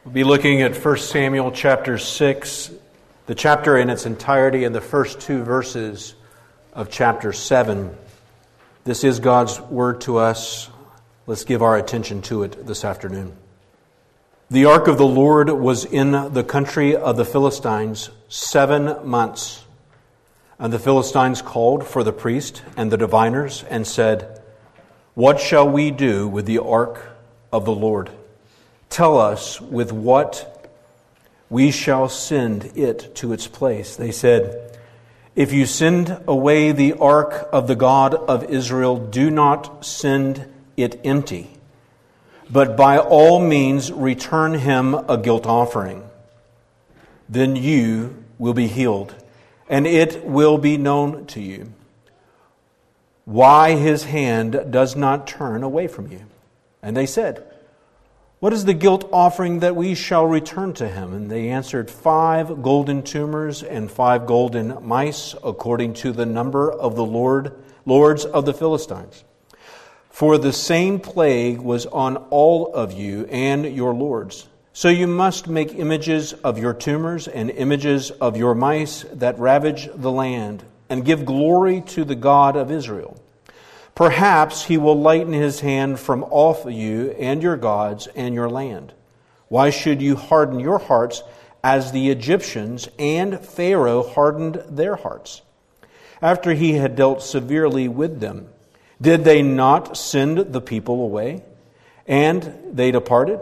We'll be looking at 1 Samuel chapter 6, the chapter in its entirety and the first two verses of chapter 7. This is God's word to us. Let's give our attention to it this afternoon. The ark of the Lord was in the country of the Philistines 7 months. And the Philistines called for the priest and the diviners and said, "What shall we do with the ark of the Lord? Tell us with what we shall send it to its place." They said, "If you send away the ark of the God of Israel, do not send it empty, but by all means return him a guilt offering. Then you will be healed, and it will be known to you why his hand does not turn away from you." And they said, "What is the guilt offering that we shall return to him?" And they answered, 5 golden tumors and 5 golden mice, according to the number of the lords of the Philistines. For the same plague was on all of you and your lords. So you must make images of your tumors and images of your mice that ravage the land, and give glory to the God of Israel. Perhaps he will lighten his hand from off you and your gods and your land. Why should you harden your hearts as the Egyptians and Pharaoh hardened their hearts? After he had dealt severely with them, did they not send the people away? And they departed?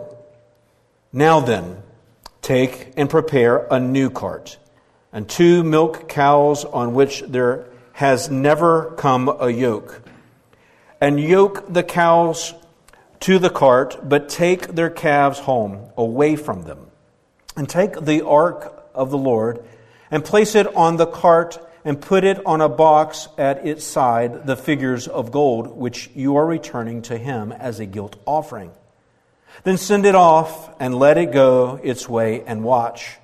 Now then, take and prepare a new cart, and 2 milk cows on which there has never come a yoke. And yoke the cows to the cart, but take their calves home, away from them. And take the ark of the Lord, and place it on the cart, and put it on a box at its side, the figures of gold, which you are returning to him as a guilt offering. Then send it off, and let it go its way, and watch.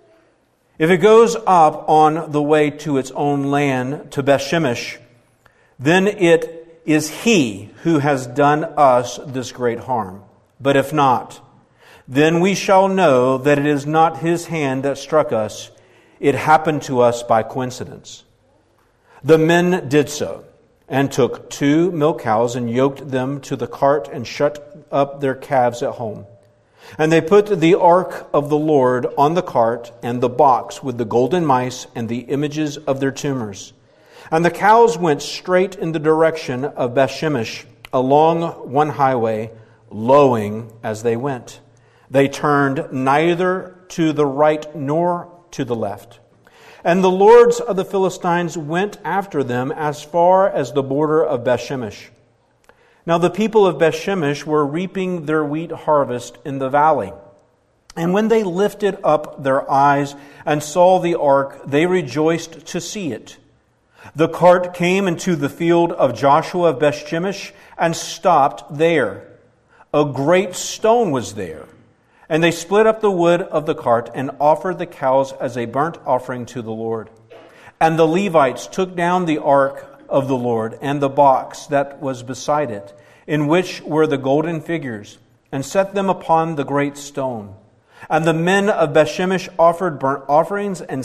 If it goes up on the way to its own land, to Bethshemesh, then it is he who has done us this great harm. But if not, then we shall know that it is not his hand that struck us. It happened to us by coincidence." The men did so, and took 2 milk cows and yoked them to the cart and shut up their calves at home. And they put the ark of the Lord on the cart and the box with the golden mice and the images of their tumors. And the cows went straight in the direction of Bethshemesh along one highway, lowing as they went. They turned neither to the right nor to the left. And the lords of the Philistines went after them as far as the border of Bethshemesh. Now the people of Bethshemesh were reaping their wheat harvest in the valley. And when they lifted up their eyes and saw the ark, they rejoiced to see it. The cart came into the field of Joshua of Bethshemesh and stopped there. A great stone was there. And they split up the wood of the cart and offered the cows as a burnt offering to the Lord. And the Levites took down the ark of the Lord and the box that was beside it, in which were the golden figures, and set them upon the great stone. And the men of Bethshemesh offered burnt offerings and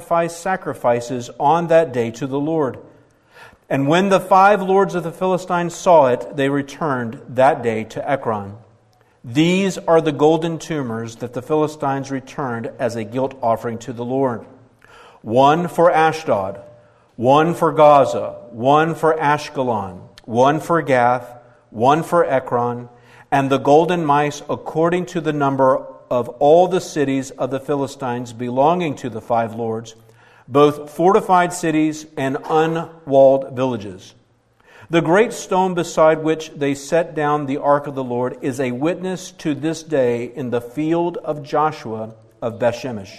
sacrifices on that day to the Lord. And when the 5 lords of the Philistines saw it, they returned that day to Ekron. These are the golden tumors that the Philistines returned as a guilt offering to the Lord. 1 for Ashdod, 1 for Gaza, 1 for Ashkelon, 1 for Gath, 1 for Ekron, and the golden mice according to the number of all the cities of the Philistines belonging to the 5 lords, both fortified cities and unwalled villages. The great stone beside which they set down the ark of the Lord is a witness to this day in the field of Joshua of Bethshemesh.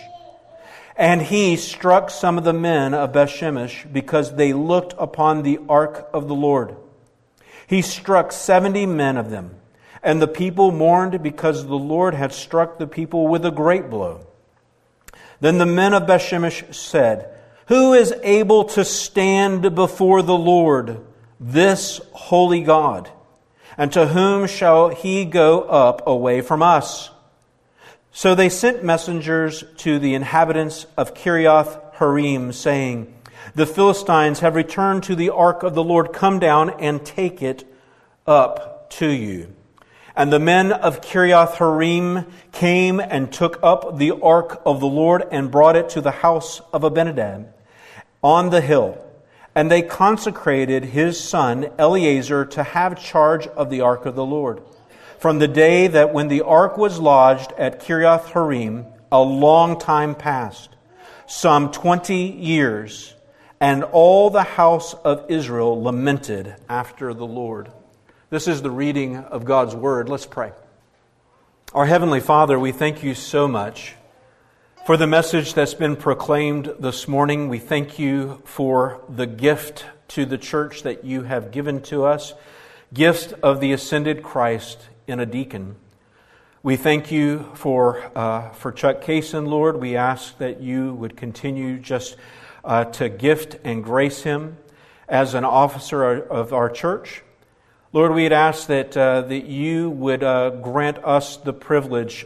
And he struck some of the men of Bethshemesh because they looked upon the ark of the Lord. He struck 70 men of them. And the people mourned because the Lord had struck the people with a great blow. Then the men of Bethshemesh said, "Who is able to stand before the Lord, this holy God? And to whom shall he go up away from us? So they sent messengers to the inhabitants of Kiriath-Jearim, saying, "The Philistines have returned to the ark of the Lord. Come down and take it up to you." And the men of Kiriath-Jearim came and took up the ark of the Lord and brought it to the house of Abinadab on the hill. And they consecrated his son Eleazar to have charge of the ark of the Lord. From the day that when the ark was lodged at Kiriath-Jearim, a long time passed, some 20 years, and all the house of Israel lamented after the Lord. This is the reading of God's Word. Let's pray. Our Heavenly Father, we thank you so much for the message that's been proclaimed this morning. We thank you for the gift to the church that you have given to us, gift of the ascended Christ in a deacon. We thank you for Chuck Kaysen, Lord. We ask that you would continue just to gift and grace him as an officer of our church. Lord, we'd ask that you would grant us the privilege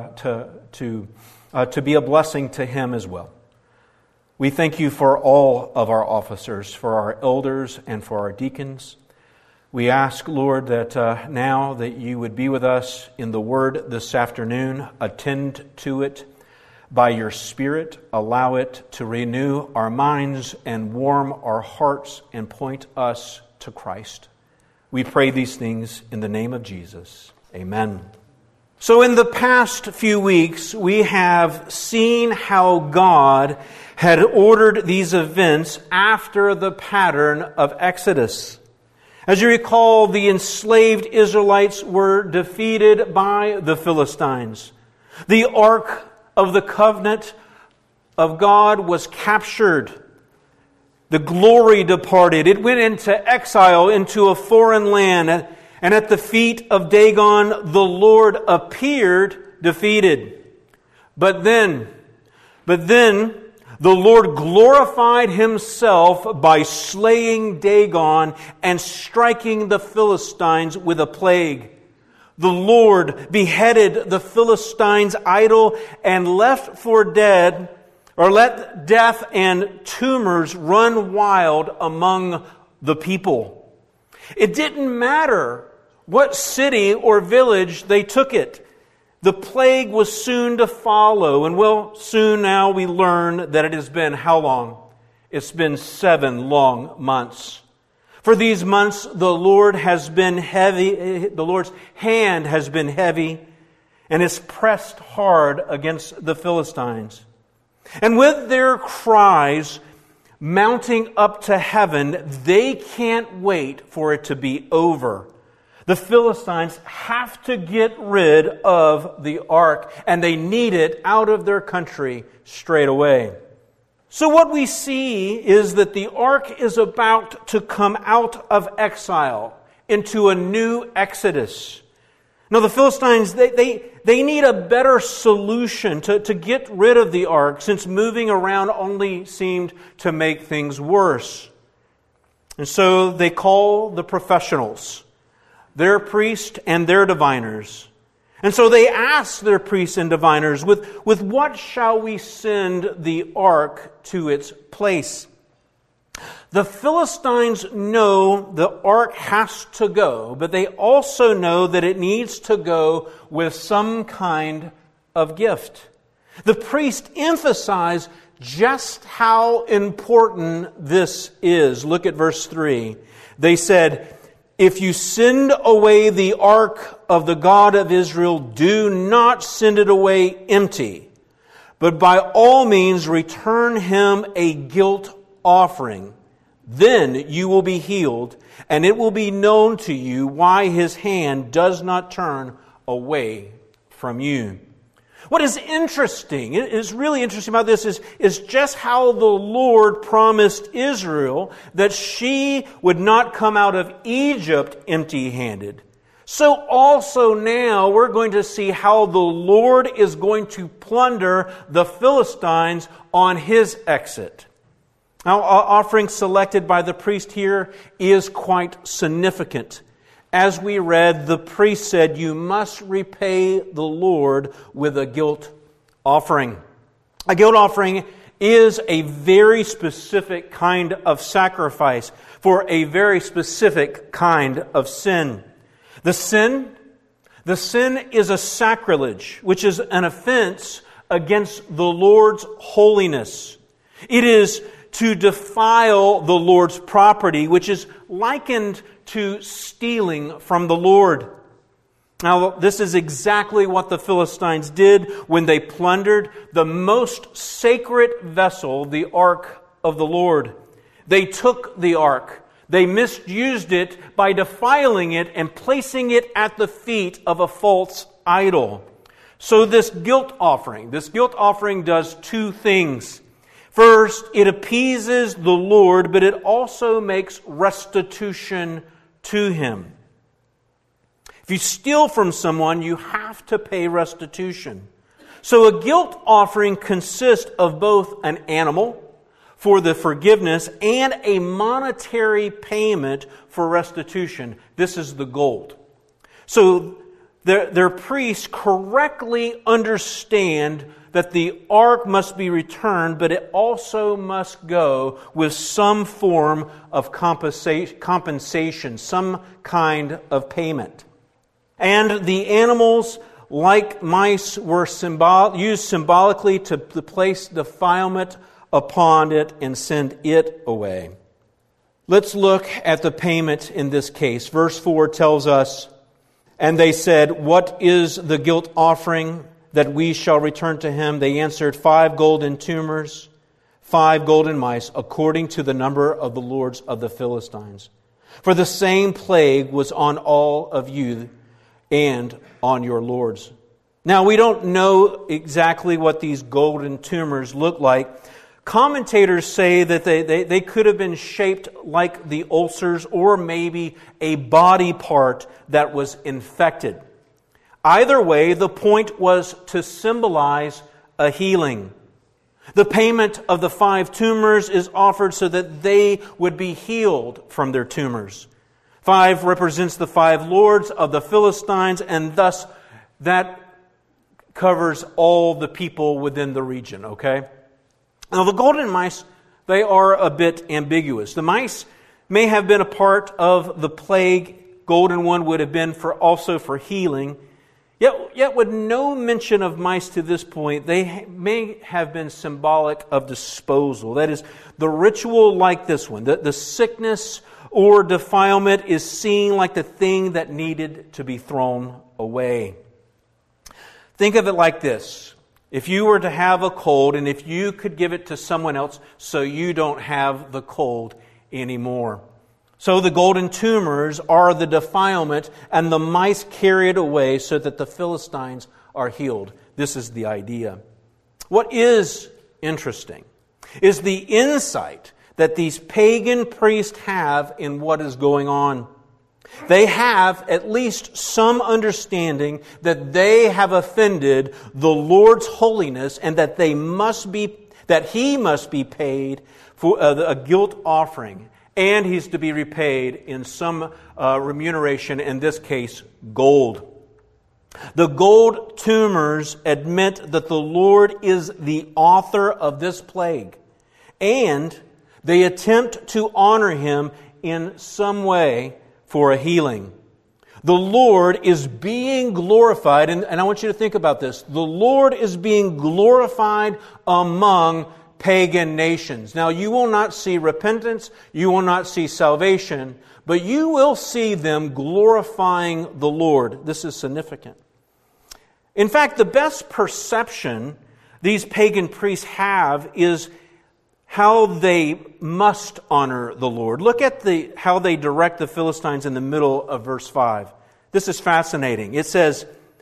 to be a blessing to him as well. We thank you for all of our officers, for our elders and for our deacons. We ask, Lord, that now that you would be with us in the Word this afternoon, attend to it by your Spirit, allow it to renew our minds and warm our hearts and point us to Christ. We pray these things in the name of Jesus. Amen. So in the past few weeks, we have seen how God had ordered these events after the pattern of Exodus. As you recall, the enslaved Israelites were defeated by the Philistines. The Ark of the Covenant of God was captured. The glory departed. It went into exile, into a foreign land. And at the feet of Dagon, the Lord appeared defeated. But then, the Lord glorified himself by slaying Dagon and striking the Philistines with a plague. The Lord beheaded the Philistines' idol and let death and tumors run wild among the people. It didn't matter what city or village they took it. The plague was soon to follow, and soon now we learn that it has been how long? It's been 7 long months. For these months, the Lord's hand has been heavy, and it's pressed hard against the Philistines. And with their cries mounting up to heaven, they can't wait for it to be over. The Philistines have to get rid of the ark, and they need it out of their country straight away. So what we see is that the ark is about to come out of exile into a new exodus. Now the Philistines, they need a better solution to get rid of the ark, since moving around only seemed to make things worse. And so they call the professionals, their priests and their diviners. And so they ask their priests and diviners, with what shall we send the ark to its place? The Philistines know the ark has to go, but they also know that it needs to go with some kind of gift. The priests emphasize just how important this is. Look at verse 3. They said, "If you send away the ark of the God of Israel, do not send it away empty, but by all means return him a guilt offering. Then you will be healed, and it will be known to you why his hand does not turn away from you." What is interesting, it is really interesting about this is just how the Lord promised Israel that she would not come out of Egypt empty-handed. So also now we're going to see how the Lord is going to plunder the Philistines on his exit. Now, offering selected by the priest here is quite significant, as we read, the priest said, "You must repay the Lord with a guilt offering." A guilt offering is a very specific kind of sacrifice for a very specific kind of sin. The sin is a sacrilege, which is an offense against the Lord's holiness. It is to defile the Lord's property, which is likened to stealing from the Lord. Now, this is exactly what the Philistines did when they plundered the most sacred vessel, the Ark of the Lord. They took the Ark. They misused it by defiling it and placing it at the feet of a false idol. So this guilt offering does two things. First, it appeases the Lord, but it also makes restitution to Him. If you steal from someone, you have to pay restitution. So a guilt offering consists of both an animal for the forgiveness and a monetary payment for restitution. This is the gold. So their priests correctly understand that the ark must be returned, but it also must go with some form of compensation, some kind of payment. And the animals, like mice, were used symbolically to place defilement upon it and send it away. Let's look at the payment in this case. Verse 4 tells us, "And they said, 'What is the guilt offering that we shall return to him?' They answered, 5 golden tumors, 5 golden mice, according to the number of the lords of the Philistines. For the same plague was on all of you and on your lords." Now, we don't know exactly what these golden tumors look like. Commentators say that they could have been shaped like the ulcers or maybe a body part that was infected. Either way, the point was to symbolize a healing. The payment of the 5 tumors is offered so that they would be healed from their tumors. 5 represents the 5 lords of the Philistines, and thus that covers all the people within the region, okay? Now, the golden mice, they are a bit ambiguous. The mice may have been a part of the plague. Golden one would have been also for healing. Yet with no mention of mice to this point, they may have been symbolic of disposal. That is, the ritual like this one, the sickness or defilement is seen like the thing that needed to be thrown away. Think of it like this. If you were to have a cold and if you could give it to someone else so you don't have the cold anymore. So the golden tumors are the defilement and the mice carry it away so that the Philistines are healed. This is the idea. What is interesting is the insight that these pagan priests have in what is going on. They have at least some understanding that they have offended the Lord's holiness and that He must be paid for a guilt offering, and He's to be repaid in some remuneration, in this case, gold. The gold tumors admit that the Lord is the author of this plague, and they attempt to honor Him in some way for a healing. The Lord is being glorified, and I want you to think about this. The Lord is being glorified among pagan nations. Now, you will not see repentance, you will not see salvation, but you will see them glorifying the Lord. This is significant. In fact, the best perception these pagan priests have is how they must honor the Lord. Look at how they direct the Philistines in the middle of verse 5. This is fascinating. It says,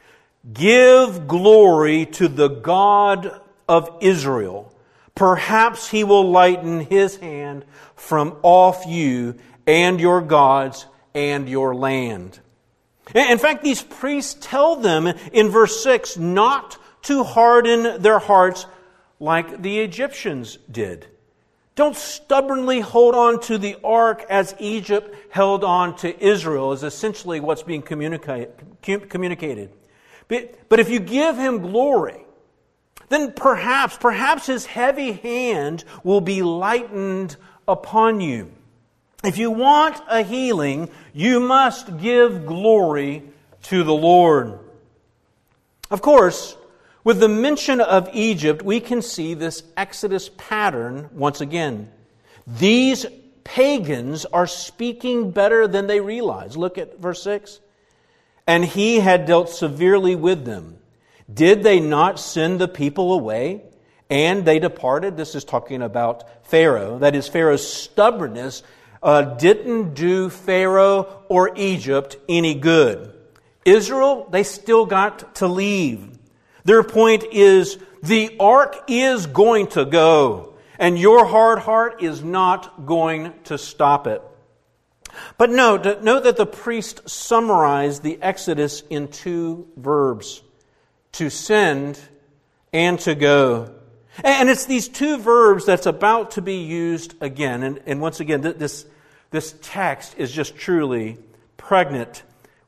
"Give glory to the God of Israel. Perhaps He will lighten His hand from off you and your gods and your land." In fact, these priests tell them in verse 6 not to harden their hearts like the Egyptians did. Don't stubbornly hold on to the ark as Egypt held on to Israel, is essentially what's being communicated. But if you give him glory, then perhaps his heavy hand will be lightened upon you. If you want a healing, you must give glory to the Lord. Of course, with the mention of Egypt, we can see this Exodus pattern once again. These pagans are speaking better than they realize. Look at verse 6. And he had dealt severely with them. Did they not send the people away? And they departed. This is talking about Pharaoh. That is, Pharaoh's stubbornness didn't do Pharaoh or Egypt any good. Israel, they still got to leave. Their point is, the ark is going to go, and your hard heart is not going to stop it. But note that the priest summarized the Exodus in two verbs: to send and to go. And it's these two verbs that's about to be used again. And once again, this text is just truly pregnant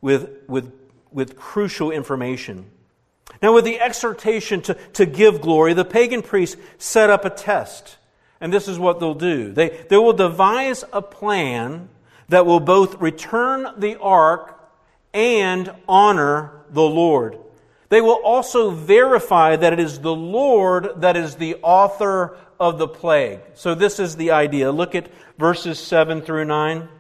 with crucial information. Now, with the exhortation to give glory, the pagan priests set up a test. And this is what they'll do. They will devise a plan that will both return the ark and honor the Lord. They will also verify that it is the Lord that is the author of the plague. So this is the idea. Look at verses 7 through 9.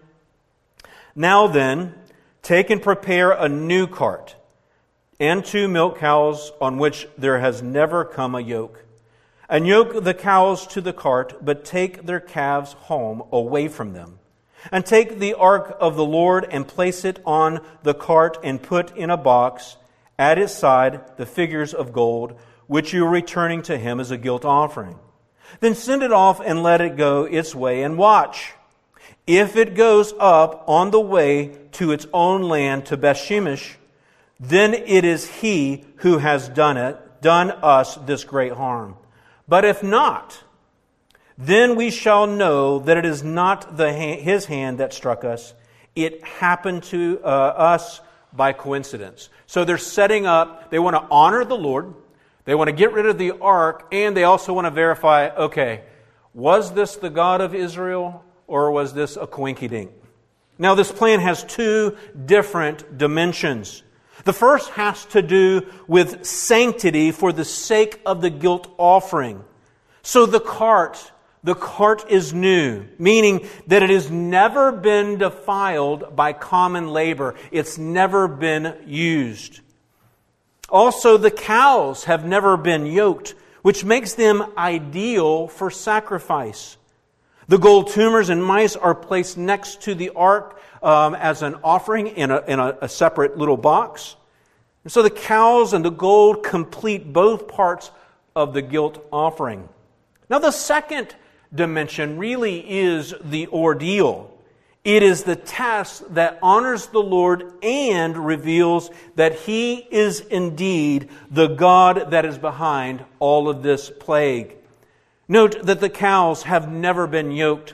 Now then, take and prepare a new cart, and 2 milk cows on which there has never come a yoke. And yoke the cows to the cart, but take their calves home away from them. And take the ark of the Lord and place it on the cart and put in a box at its side the figures of gold, which you are returning to him as a guilt offering. Then send it off and let it go its way and watch. If it goes up on the way to its own land to Bethshemesh, then it is he who has done us this great harm. But if not, then we shall know that it is not his hand that struck us. It happened to us by coincidence. So they're setting up, they want to honor the Lord, they want to get rid of the ark, and they also want to verify, okay, was this the God of Israel, or was this a coinkydink? Now this plan has two different dimensions. The first has to do with sanctity for the sake of the guilt offering. So the cart is new, meaning that it has never been defiled by common labor. It's never been used. Also, the cows have never been yoked, which makes them ideal for sacrifice. The gold tumors and mice are placed next to the ark as an offering in a separate little box. And so the cows and the gold complete both parts of the guilt offering. Now the second dimension really is the ordeal. It is the test that honors the Lord and reveals that He is indeed the God that is behind all of this plague. Note that the cows have never been yoked.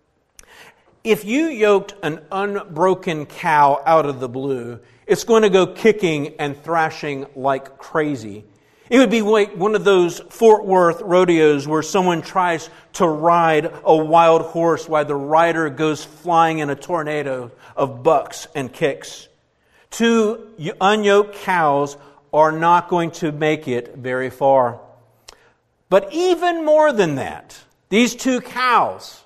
If you yoked an unbroken cow out of the blue, it's going to go kicking and thrashing like crazy. It would be like one of those Fort Worth rodeos where someone tries to ride a wild horse while the rider goes flying in a tornado of bucks and kicks. 2 unyoked cows are not going to make it very far. But even more than that, these two cows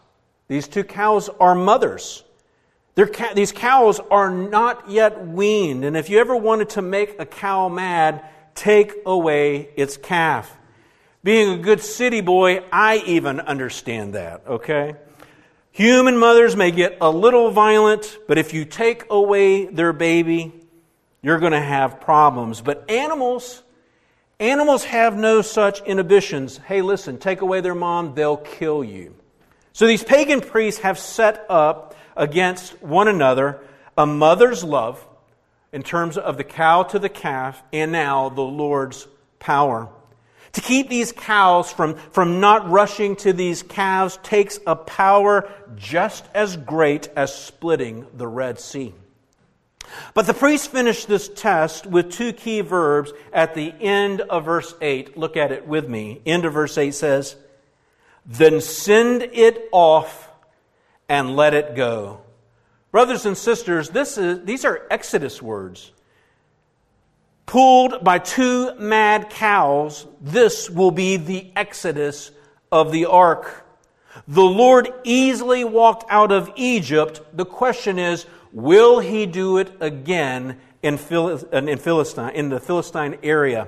are mothers. These cows are not yet weaned. And if you ever wanted to make a cow mad, take away its calf. Being a good city boy, I even understand that, okay? Human mothers may get a little violent, but if you take away their baby, you're going to have problems. But animals have no such inhibitions. Hey, listen, take away their mom, they'll kill you. So these pagan priests have set up against one another a mother's love in terms of the cow to the calf, and now the Lord's power. To keep these cows from not rushing to these calves takes a power just as great as splitting the Red Sea. But the priest finished this test with two key verbs at the end of verse 8. Look at it with me. End of verse 8 says, "Then send it off and let it go." Brothers and sisters, these are Exodus words. Pulled by two mad cows, this will be the exodus of the ark. The Lord easily walked out of Egypt. The question is, will He do it again in the Philistine area?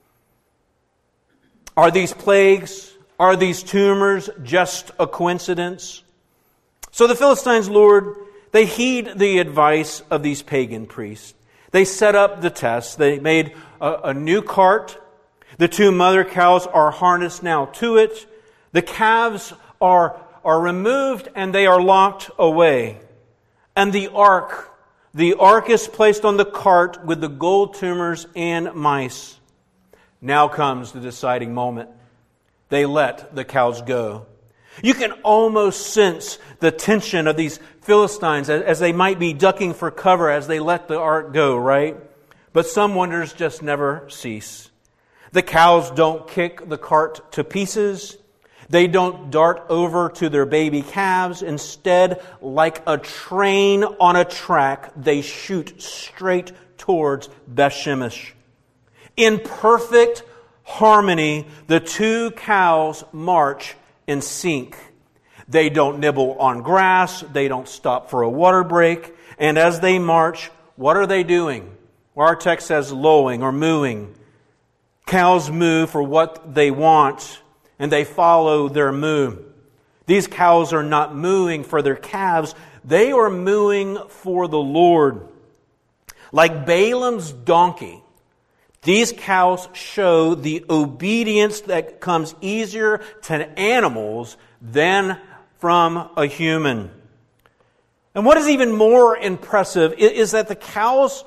Are these plagues, are these tumors just a coincidence? So the Philistines, Lord, they heed the advice of these pagan priests. They set up the test. They made a new cart. The two mother cows are harnessed now to it. The calves are removed and they are locked away. And the ark is placed on the cart with the gold tumors and mice. Now comes the deciding moment. They let the cows go. You can almost sense the tension of these Philistines as they might be ducking for cover as they let the ark go, right? But some wonders just never cease. The cows don't kick the cart to pieces. They don't dart over to their baby calves. Instead, like a train on a track, they shoot straight towards Beth-Shemesh. In perfect harmony, the two cows march in sync. They don't nibble on grass. They don't stop for a water break. And as they march, what are they doing? Well, our text says lowing or mooing. Cows moo for what they want, and they follow their moo. These cows are not mooing for their calves. They are mooing for the Lord. Like Balaam's donkey, these cows show the obedience that comes easier to animals than from a human. And what is even more impressive is that the cows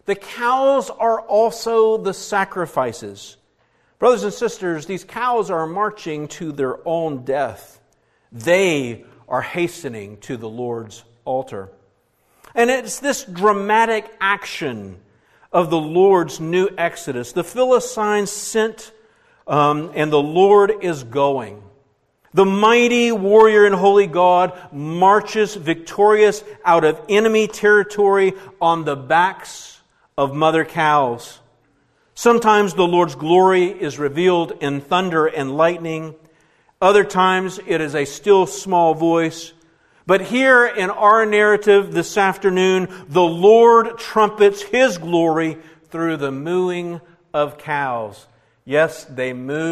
are also the sacrifices. Brothers and sisters, these cows are marching to their own death. They are hastening to the Lord's altar. And it's this dramatic action of the Lord's new exodus. The Philistines sent, and the Lord is going. The mighty warrior and holy God marches victorious out of enemy territory on the backs of mother cows. Sometimes the Lord's glory is revealed in thunder and lightning. Other times it is a still small voice. But here in our narrative this afternoon, the Lord trumpets His glory through the mooing of cows. Yes, they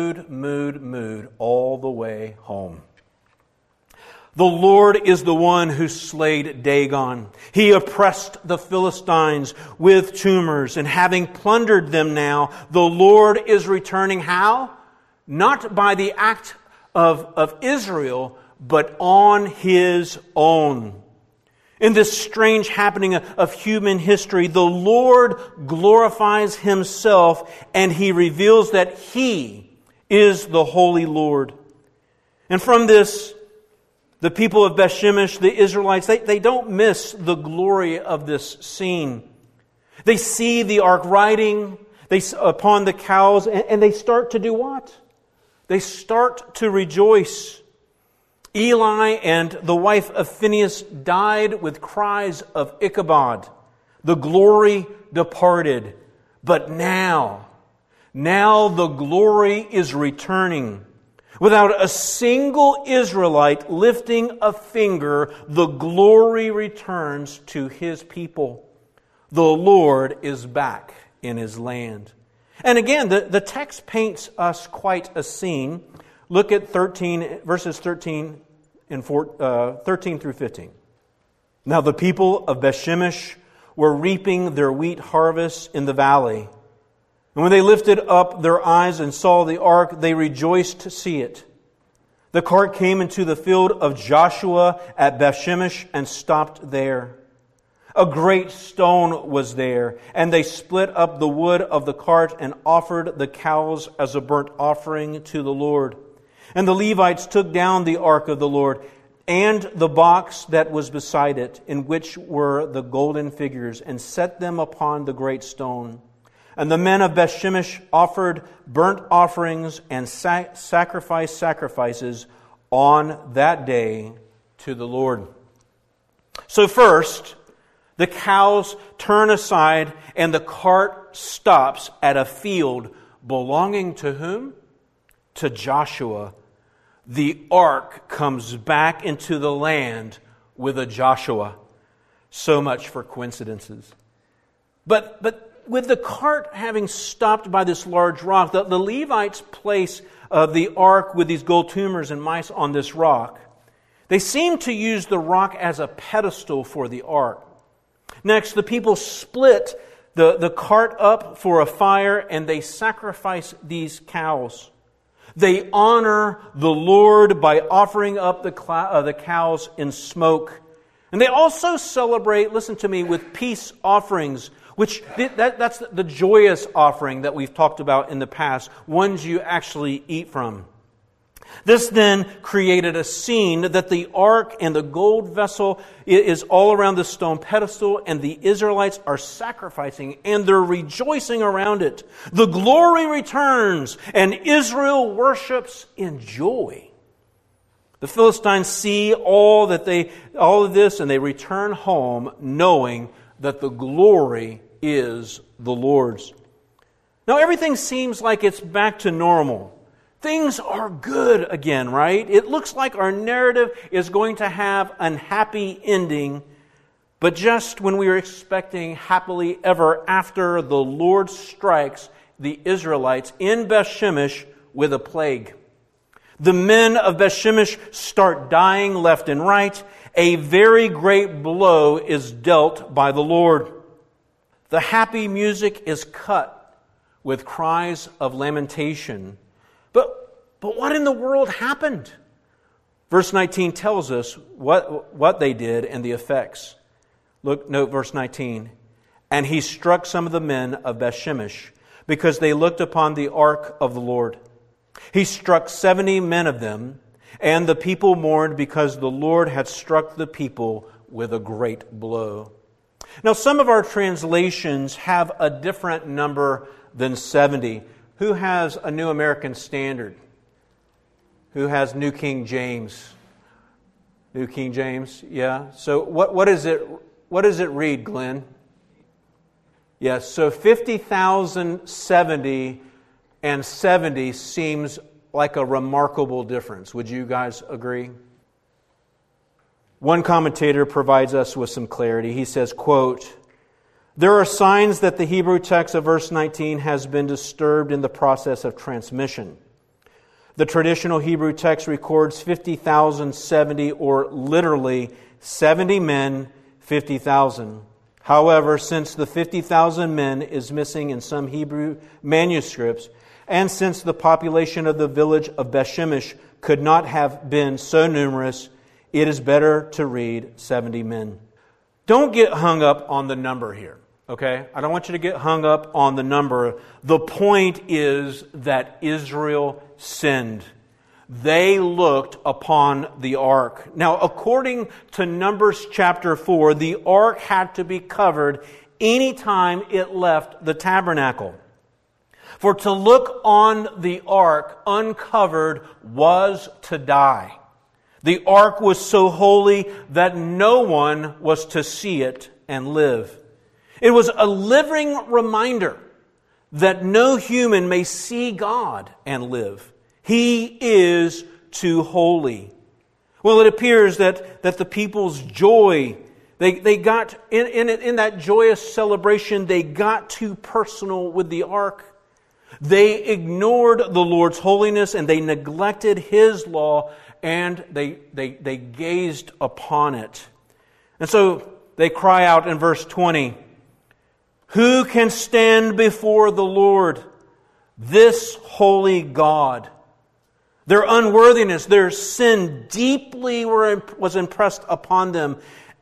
mooed all the way home. The Lord is the one who slayed Dagon. He oppressed the Philistines with tumors, and having plundered them now, the Lord is returning how? Not by the act of Israel, but on His own. In this strange happening of human history, the Lord glorifies Himself and He reveals that He is the Holy Lord. And from this, the people of Beth-Shemesh, the Israelites, they don't miss the glory of this scene. They see the ark riding upon the cows, and they start to do what? They start to rejoice. Eli and the wife of Phinehas died with cries of Ichabod. The glory departed. But now the glory is returning. Without a single Israelite lifting a finger, the glory returns to His people. The Lord is back in His land. And again, the text paints us quite a scene. Look at verses 13 through 15. Now the people of Beth-Shemesh were reaping their wheat harvest in the valley. And when they lifted up their eyes and saw the ark, they rejoiced to see it. The cart came into the field of Joshua at Beth-Shemesh and stopped there. A great stone was there, and they split up the wood of the cart and offered the cows as a burnt offering to the Lord. And the Levites took down the ark of the Lord and the box that was beside it, in which were the golden figures, and set them upon the great stone. And the men of Beth-Shemesh offered burnt offerings and sacrifices on that day to the Lord. So first, the cows turn aside and the cart stops at a field belonging to whom? To Joshua. The ark comes back into the land with a Joshua. So much for coincidences. But with the cart having stopped by this large rock, the Levites place the ark with these gold tumors and mice on this rock. They seem to use the rock as a pedestal for the ark. Next, the people split the cart up for a fire and they sacrifice these cows. They honor the Lord by offering up the cows in smoke. And they also celebrate, listen to me, with peace offerings, which that's the joyous offering that we've talked about in the past, ones you actually eat from. This then created a scene that the ark and the gold vessel is all around the stone pedestal, and the Israelites are sacrificing and they're rejoicing around it. The glory returns and Israel worships in joy. The Philistines see all of this and they return home knowing that the glory is the Lord's. Now everything seems like it's back to normal. Things are good again, right? It looks like our narrative is going to have an happy ending, but just when we are expecting happily ever after, the Lord strikes the Israelites in Beth-Shemesh with a plague. The men of Beth-Shemesh start dying left and right. A very great blow is dealt by the Lord. The happy music is cut with cries of lamentation. But what in the world happened? Verse 19 tells us what they did and the effects. Note verse 19. And he struck some of the men of Beth-Shemesh because they looked upon the ark of the Lord. He struck 70 men of them, and the people mourned because the Lord had struck the people with a great blow. Now, some of our translations have a different number than 70. Who has a New American Standard? Who has New King James? New King James, yeah. So what is it? What does it read, Glenn? Yes. So 50,070 and 70 seems like a remarkable difference. Would you guys agree? One commentator provides us with some clarity. He says, quote, "There are signs that the Hebrew text of verse 19 has been disturbed in the process of transmission. The traditional Hebrew text records 50,070, or literally 70 men, 50,000. However, since the 50,000 men is missing in some Hebrew manuscripts, and since the population of the village of Beth-Shemesh could not have been so numerous, it is better to read 70 men. Don't get hung up on the number here, okay? I don't want you to get hung up on the number. The point is that Israel sinned. They looked upon the ark. Now, according to Numbers chapter 4, the ark had to be covered anytime it left the tabernacle. For to look on the ark uncovered was to die. The ark was so holy that no one was to see it and live. It was a living reminder that no human may see God and live. He is too holy. Well, it appears that the people's joy, they got, in that joyous celebration, they got too personal with the ark. They ignored the Lord's holiness and they neglected His law, and they gazed upon it. And so they cry out in verse 20, "Who can stand before the Lord, this holy God?" Their unworthiness, their sin deeply was impressed upon them.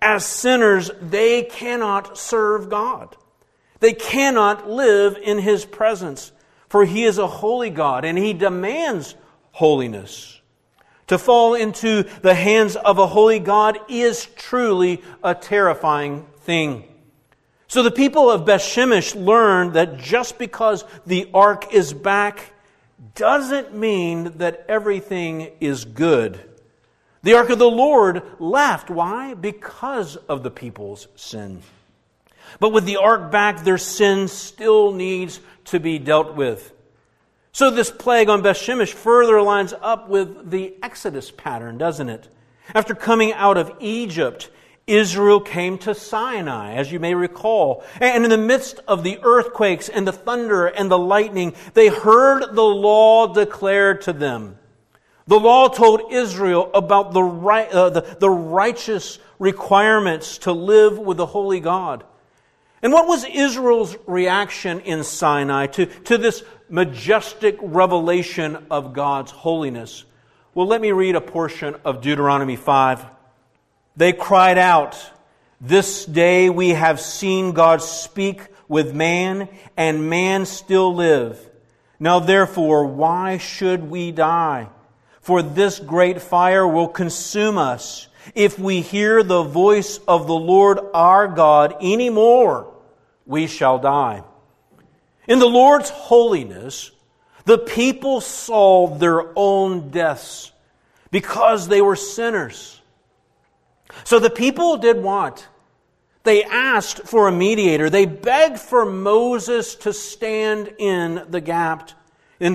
as sinners, they cannot serve God. They cannot live in His presence, for He is a holy God and He demands holiness. To fall into the hands of a holy God is truly a terrifying thing. So the people of Beth-Shemesh learned that just because the ark is back doesn't mean that everything is good. The ark of the Lord left. Why? Because of the people's sin. But with the ark back, their sin still needs to be dealt with. So this plague on Beth-Shemesh further lines up with the Exodus pattern, doesn't it? After coming out of Egypt, Israel came to Sinai, as you may recall. And in the midst of the earthquakes and the thunder and the lightning, they heard the law declared to them. The law told Israel about the righteous requirements to live with the holy God. And what was Israel's reaction in Sinai to this majestic revelation of God's holiness? Well, let me read a portion of Deuteronomy 5. They cried out, "This day we have seen God speak with man, and man still live. Now therefore, why should we die? For this great fire will consume us. If we hear the voice of the Lord our God any more, we shall die." In the Lord's holiness, the people saw their own deaths because they were sinners. So the people did what? They asked for a mediator. They begged for Moses to stand in the gap. In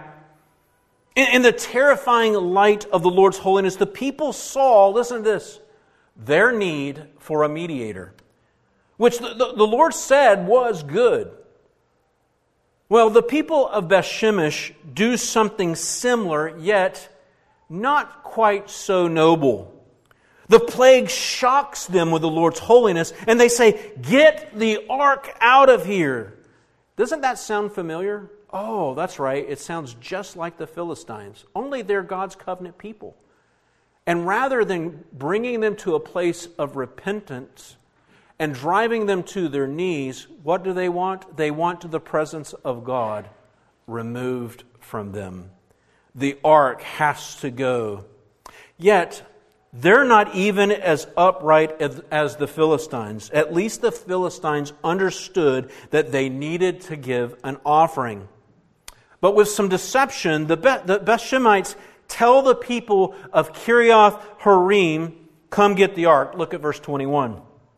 the terrifying light of the Lord's holiness, the people saw, listen to this, their need for a mediator, which the Lord said was good. Well, the people of Beth-Shemesh do something similar, yet not quite so noble. The plague shocks them with the Lord's holiness, and they say, "Get the ark out of here." Doesn't that sound familiar? Oh, that's right. It sounds just like the Philistines, only they're God's covenant people. And rather than bringing them to a place of repentance and driving them to their knees, what do they want? They want the presence of God removed from them. The ark has to go. Yet, they're not even as upright as the Philistines. At least the Philistines understood that they needed to give an offering. But with some deception, the Beth-Shemites tell the people of Kiriath Jearim, "Come get the ark." Look at verse 21.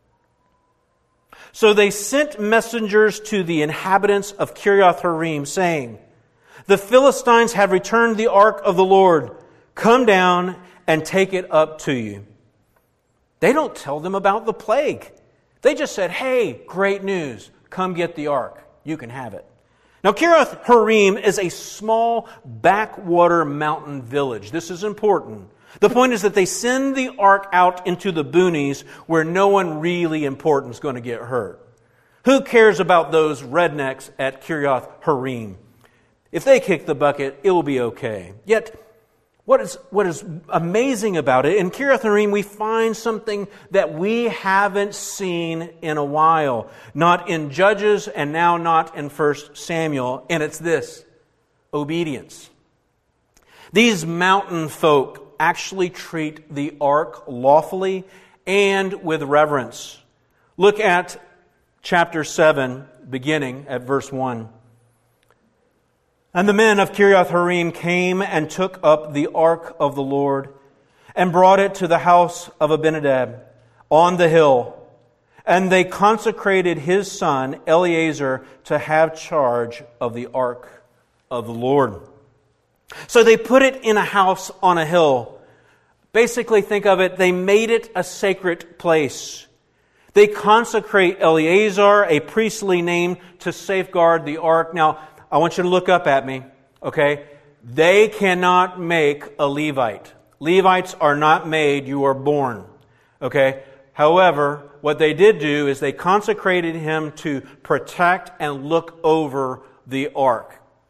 So they sent messengers to the inhabitants of Kiriath Jearim, saying, "The Philistines have returned the ark of the Lord. Come down and take it up to you." They don't tell them about the plague. They just said, "Hey, great news. Come get the ark. You can have it." Now, Kiriath Jearim is a small backwater mountain village. This is important. The point is that they send the ark out into the boonies where no one really important is going to get hurt. Who cares about those rednecks at Kiriath Jearim? If they kick the bucket, it will be okay. Yet, what is amazing about it, in Kiriath Jearim we find something that we haven't seen in a while. Not in Judges and now not in 1 Samuel. And it's this: obedience. These mountain folk actually treat the ark lawfully and with reverence. Look at chapter 7, beginning at verse 1. And the men of Kiriath Jearim came and took up the ark of the Lord and brought it to the house of Abinadab on the hill. And they consecrated his son Eleazar to have charge of the ark of the Lord. So they put it in a house on a hill. Basically, think of it, they made it a sacred place. They consecrate Eleazar, a priestly name, to safeguard the ark. Now, I want you to look up at me, okay? They cannot make a Levite. Levites are not made, you are born, okay? However, what they did do is they consecrated him to protect and look over the ark.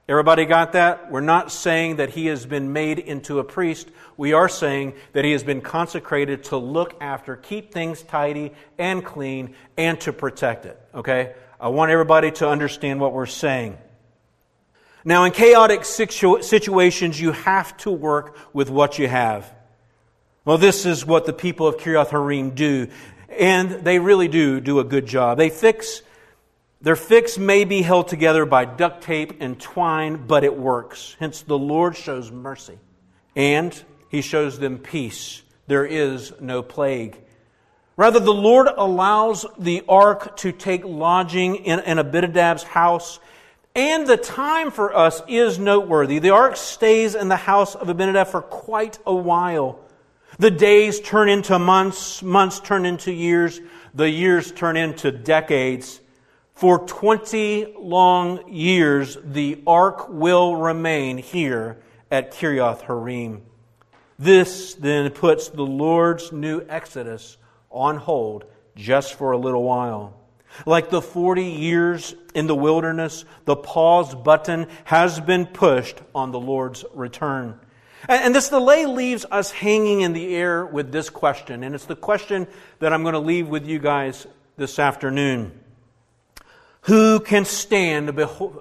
Everybody got that? We're not saying that he has been made into a priest. We are saying that he has been consecrated to look after, keep things tidy and clean, and to protect it. Okay? I want everybody to understand what we're saying. Now, in chaotic situations, you have to work with what you have. Well, this is what the people of Kiriath Jearim do, and they really do a good job. Their fix may be held together by duct tape and twine, but it works. Hence, the Lord shows mercy, and He shows them peace. There is no plague. Rather, the Lord allows the ark to take lodging in Abinadab's house, and the time for us is noteworthy. The ark stays in the house of Abinadab for quite a while. The days turn into months, months turn into years, the years turn into decades. For 20 long years, the ark will remain here at Kiriath Jearim. This then puts the Lord's new exodus on hold just for a little while. Like the 40 years in the wilderness, the pause button has been pushed on the Lord's return. And this delay leaves us hanging in the air with this question. And it's the question that I'm going to leave with you guys this afternoon. Who can stand before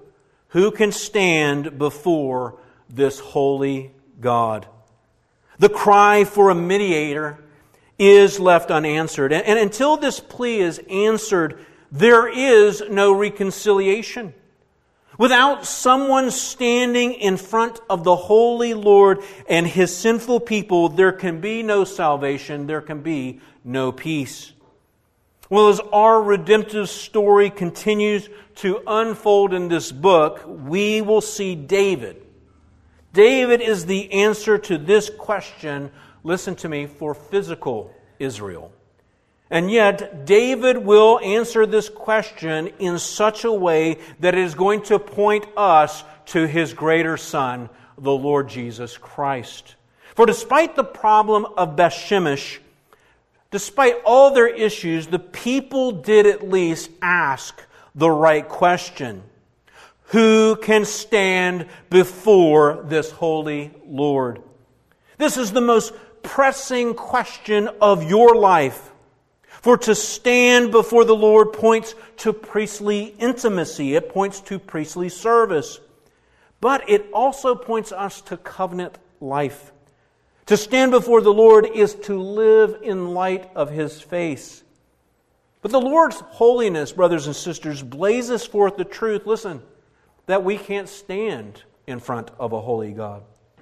this holy God? The cry for a mediator is left unanswered. And until this plea is answered, there is no reconciliation. Without someone standing in front of the holy Lord and His sinful people, there can be no salvation, there can be no peace. Well, as our redemptive story continues to unfold in this book, we will see David. David is the answer to this question, listen to me, for physical Israel. And yet, David will answer this question in such a way that it is going to point us to his greater Son, the Lord Jesus Christ. For despite the problem of Beth-Shemesh, despite all their issues, the people did at least ask the right question. Who can stand before this holy Lord? This is the most pressing question of your life. For to stand before the Lord points to priestly intimacy. It points to priestly service. But it also points us to covenant life. To stand before the Lord is to live in light of His face. But the Lord's holiness, brothers and sisters, blazes forth the truth, listen, that we can't stand in front of a holy God.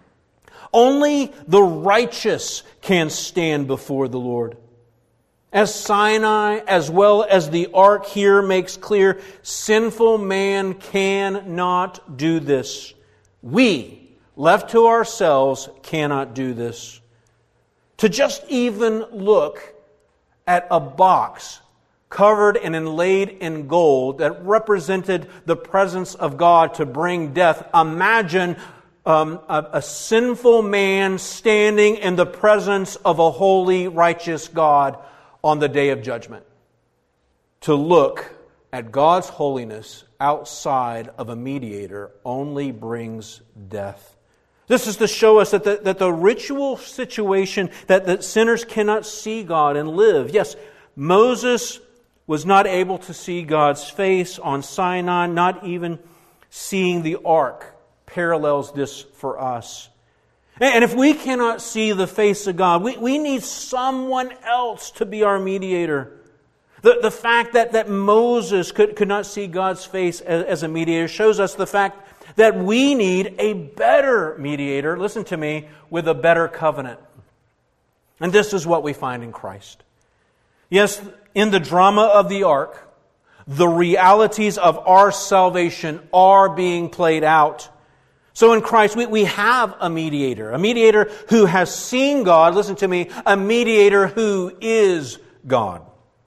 Only the righteous can stand before the Lord. As Sinai, as well as the ark here makes clear, sinful man cannot do this. We, left to ourselves, cannot do this. To just even look at a box covered and inlaid in gold that represented the presence of God to bring death. Imagine a sinful man standing in the presence of a holy, righteous God on the day of judgment. To look at God's holiness outside of a mediator only brings death. This is to show us that the ritual situation that sinners cannot see God and live. Yes, Moses was not able to see God's face on Sinai, not even seeing the ark parallels this for us. And if we cannot see the face of God, we need someone else to be our mediator. The fact that Moses could not see God's face as a mediator shows us the fact that we need a better mediator, listen to me, with a better covenant. And this is what we find in Christ. Yes, in the drama of the ark, the realities of our salvation are being played out. So in Christ, we have a mediator who has seen God, listen to me, a mediator who is God.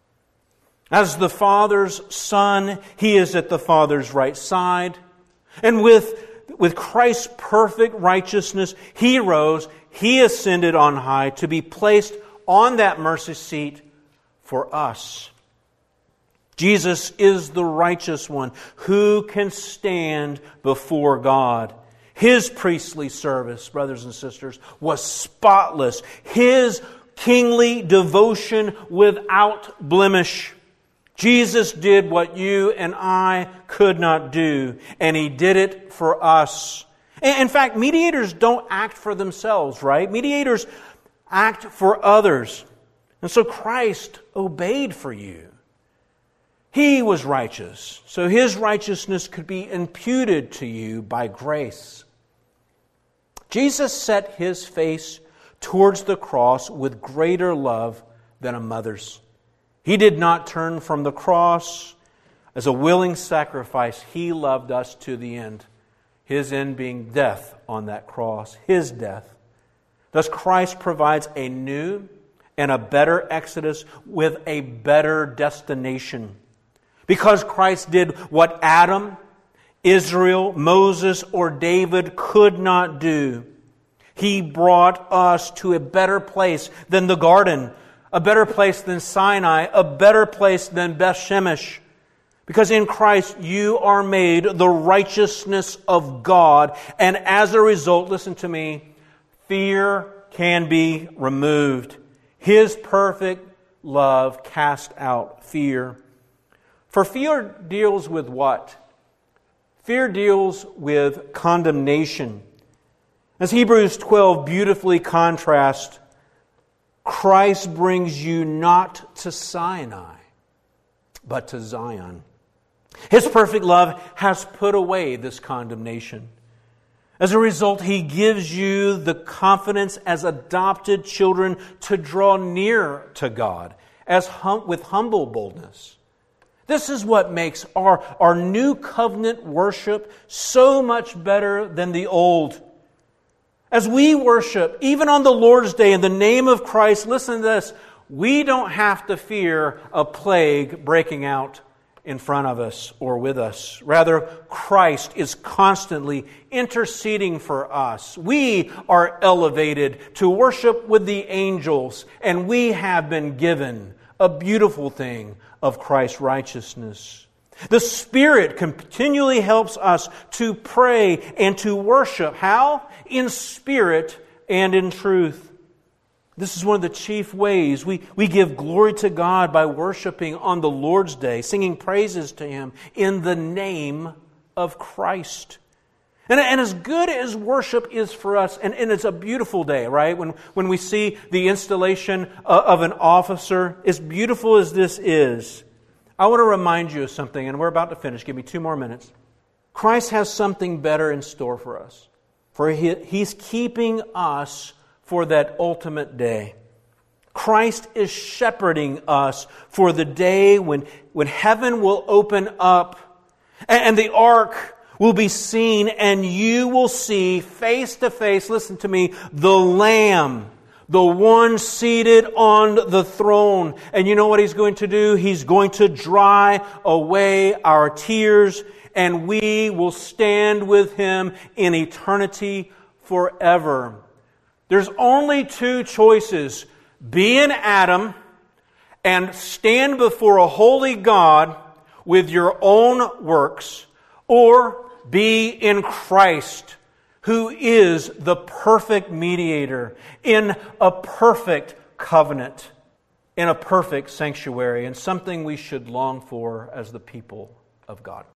As the Father's Son, He is at the Father's right side. And with Christ's perfect righteousness, He rose, He ascended on high to be placed on that mercy seat for us. Jesus is the righteous one who can stand before God. His priestly service, brothers and sisters, was spotless. His kingly devotion without blemish. Jesus did what you and I could not do, and He did it for us. In fact, mediators don't act for themselves, right? Mediators act for others. And so Christ obeyed for you. He was righteous, so His righteousness could be imputed to you by grace. Jesus set His face towards the cross with greater love than a mother's. He did not turn from the cross as a willing sacrifice. He loved us to the end. His end being death on that cross, His death. Thus Christ provides a new and a better Exodus with a better destination. Because Christ did what Adam, Israel, Moses, or David could not do. He brought us to a better place than the garden, a better place than Sinai, a better place than Beth Shemesh. Because in Christ you are made the righteousness of God, and as a result, listen to me, fear can be removed. His perfect love casts out fear. For fear deals with what? Fear deals with condemnation. As Hebrews 12 beautifully contrasts, Christ brings you not to Sinai, but to Zion. His perfect love has put away this condemnation. As a result, He gives you the confidence as adopted children to draw near to God with humble boldness. This is what makes our new covenant worship so much better than the old. As we worship, even on the Lord's Day, in the name of Christ, listen to this, we don't have to fear a plague breaking out in front of us or with us. Rather, Christ is constantly interceding for us. We are elevated to worship with the angels, and we have been given a beautiful thing of Christ's righteousness. The Spirit continually helps us to pray and to worship. How? In spirit and in truth. This is one of the chief ways we give glory to God by worshiping on the Lord's Day, singing praises to Him in the name of Christ. And as good as worship is for us, and it's a beautiful day, right? When we see the installation of an officer, as beautiful as this is, I want to remind you of something, and we're about to finish. Give me 2 more minutes. Christ has something better in store for us. For He's keeping us for that ultimate day. Christ is shepherding us for the day when heaven will open up and the ark will be seen, and you will see face to face, listen to me, the Lamb, the one seated on the throne. And you know what He's going to do? He's going to dry away our tears, and we will stand with Him in eternity forever. There's only 2 choices. Be an Adam and stand before a holy God with your own works, or be in Christ, who is the perfect mediator in a perfect covenant, in a perfect sanctuary, and something we should long for as the people of God.